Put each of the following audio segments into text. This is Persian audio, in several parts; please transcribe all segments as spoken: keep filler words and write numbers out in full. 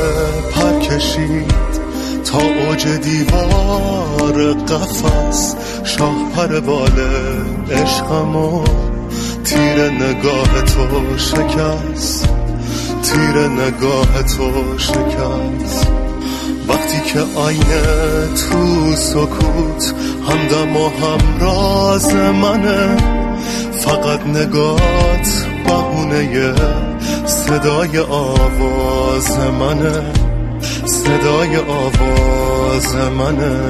پر کشید تا اوج دیوار قفس، شاه پر باله عشقمو تیر نگاه تو شکست، تیر نگاه تو شکست. وقتی که آینه تو سکوت همدم و همراز منه، فقط نگات بهونه صدای آواز منه، صدای آواز منه.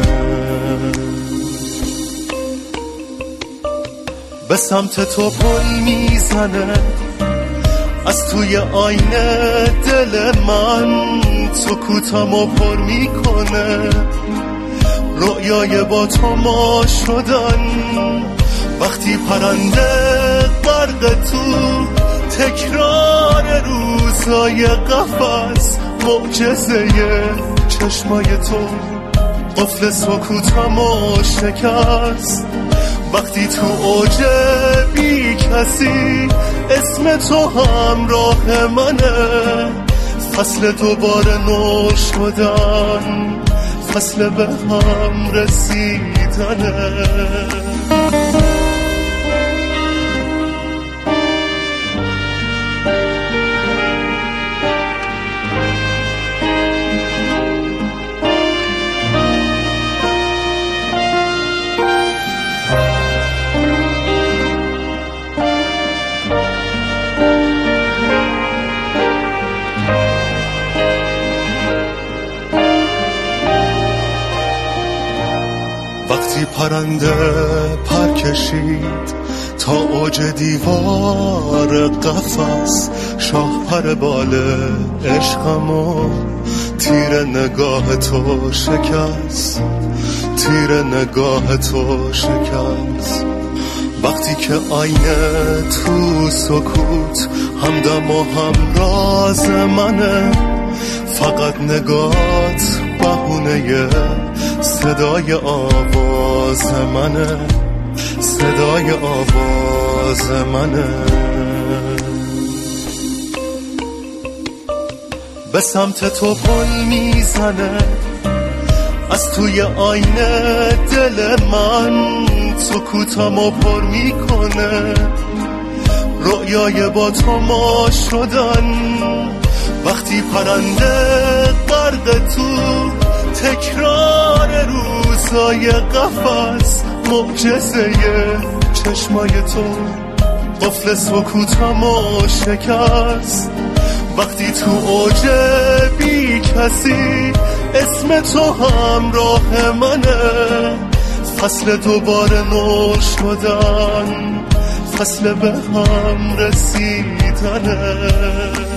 به سمت تو پل میزنه از توی آینه دل من، سکوتمو پر میکنه رؤیای با تو ما شدن. وقتی پرنده غرق تو تکرار روزای قفس، معجزه چشمای تو قفل سکوتمو شکست. وقتی تو اوج بی کسی اسم تو همراه منه، فصل دوباره نو شدن، فصل به هم رسیدنه. وقتی پرنده پر کشید تا اوج دیوار قفس، شاه پر باله عشقمو تیر نگاه تو شکست، تیر نگاه تو شکست. وقتی که آینه تو سکوت همدم و همراز منه، فقط نگات بهونه صدای آواز منه، صدای آواز منه. به سمت تو پل میزنه از توی آینه دل من، سکوتمو پر میکنه رؤیای با تو ما شدن. وقتی پرنده غرق تو تکرار روزای قفس، معجزه چشمای تو قفل سکوتمو شکست. وقتی تو اوج بی کسی اسم تو همراه منه، فصل دوباره نو شدن، فصل به هم رسیدنه.